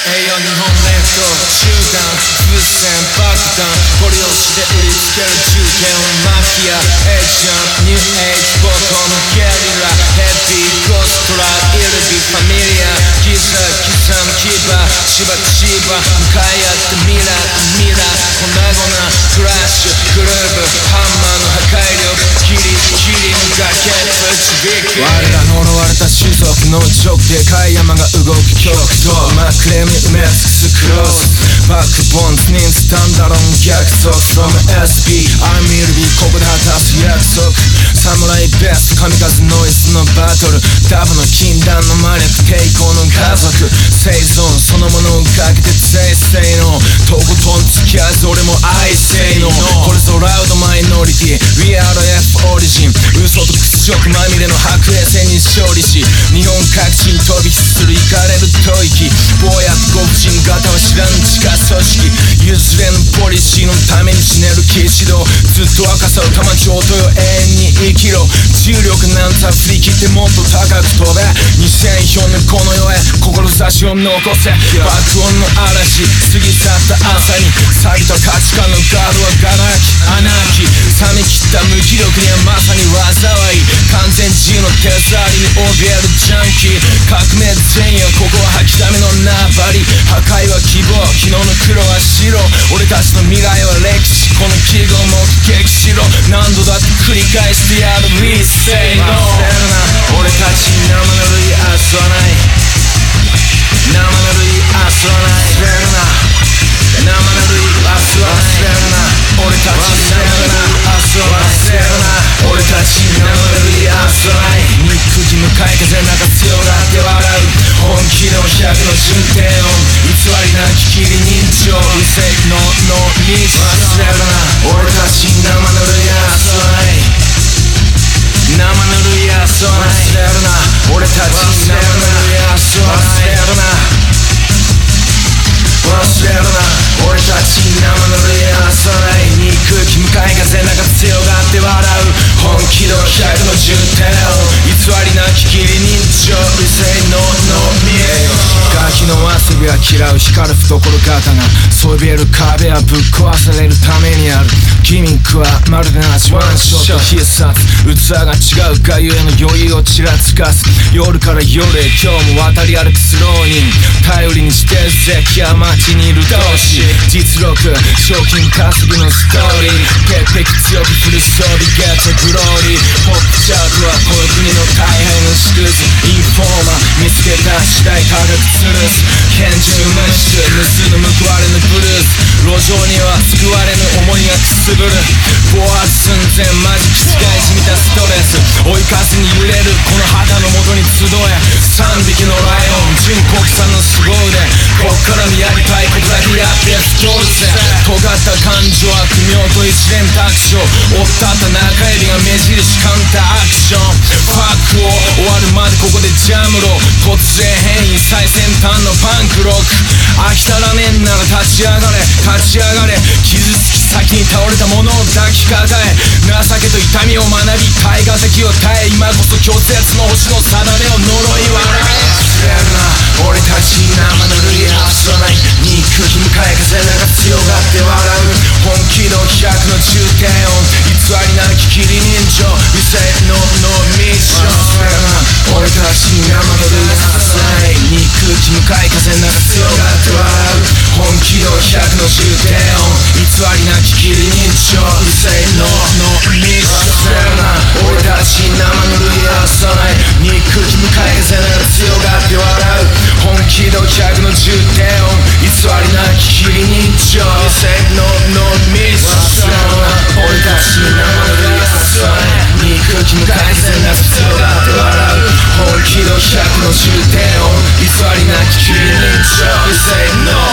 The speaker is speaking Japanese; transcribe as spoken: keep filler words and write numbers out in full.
栄養日本列島集団風船爆弾ゴリ押しで売りつける重点マフィアエージェントニューエイジボトムゲリラヘビーゴストライルビファミリアギザ刻む牙しばしば向かい合ってミラーとミラー粉々クラッシュグルーブハンマーの破壊力ギリギリの崖ぶちびき我ら呪われた種族の直でかい山が動く極東真っ暗闇埋め尽くすクロスバックボーンズにスタンダロン逆走 From エスピー I'm will be ここで果たす約束サムライベスト神風ノイズのバトルダブの禁断の魔力抵抗の家族生存そのものをかけて税制のとことん付き合う俺も愛せのこれぞラウドマイノリティ We are F オリジン嘘と屈辱まみれの白衛戦に勝利し日本各地に飛び火するイカれる吐息坊やご婦人方は知らぬ地下組織譲れぬポリシーのために死ねる騎士道ずっと赤さを玉上とよ永遠に生きろ重力なんざ振り切ってもっと高く飛べにせんよねんこの世へ志を残せ爆音の嵐過ぎ去った朝に錆びた価値観のガードはガラ空きアナーキー冷め切った無気力にはまさに災い完全自由の手触りに怯えるジャンキー革命前夜ここは吐きだめの縄張り破壊は希望昨日の黒は白俺たちの未来は歴史この記号も激しろ何度だって繰り返してやる We say no 俺たちに生ぬるい明日はない生ぬるい明日はない忘れるな生ぬるい明日は忘れるな俺たちに生ぬるい明日は忘れるな俺たちに生ぬるい明日はない憎き向かい風なんか強がって笑う本気の百の重低音偽りなき霧人情 We say no no me 忘れるな俺たちに生ぬるい明日はない生ぬるい明日は忘れるな俺たちに生ぬるい明日は忘れるな忘れるな俺たちに生ぬるい明日はない憎き向かい風なんか強がって笑う本気の百の重低音偽りなき霧人情 We say no no me ガキの遊びは嫌う光る懐刀そびえる壁はぶっ壊されるためにあるギミックはまるで同じワンショット必殺器が違うがゆえの余裕をちらつかす夜から夜へ今日も渡り歩くスローに頼りにしてるぜ気は街にいる同士実力賞金稼ぎのストーリー鉄壁強くフル装備ゲットグローリーポップチャートはこの国の大敗のシクズインフォーマー見つけた次第科学ツルス拳銃無視盗む報われぬブルース路上には救われぬ思いがくすぶる暴発寸前マジキ使いじみたストレス追い風に揺れるこの肌の元に集え三匹のライオン純国産の凄腕こっからのやりたいことだけやってやつ通るぜ尖った感情悪名と一連卓上追ったった中指が目印カウンターアクションファックを終わるまでここでジャムロ突然変異最先端のパンクロック飽きたらねんなら立ち上がれ立ち上がれ傷つき先に倒れたものを抱きかかえ情けと痛みを学び対価石を耐え今こそ拒絶の星の定めを呪い笑え忘れるな俺たちに生ぬるい明日はない憎き向かい風なんか強がって笑う本気の百の重低音偽りなき霧人情 We say no no mission 忘れるな俺たちに生ぬるい明日はない憎き向かい風なんか強がって笑う本気の百の重低音偽りなき霧人情 We say no no mission 忘れるな俺たちに生ぬるい明日はない憎き向かい風なんか強がって笑う本気の百の重低音偽りなき霧人情 We say no no mission 忘れるな俺たちに生ぬるい明日はない憎き向かい風なんか強がって笑う本気の百の重低音偽りなき霧人情 We say no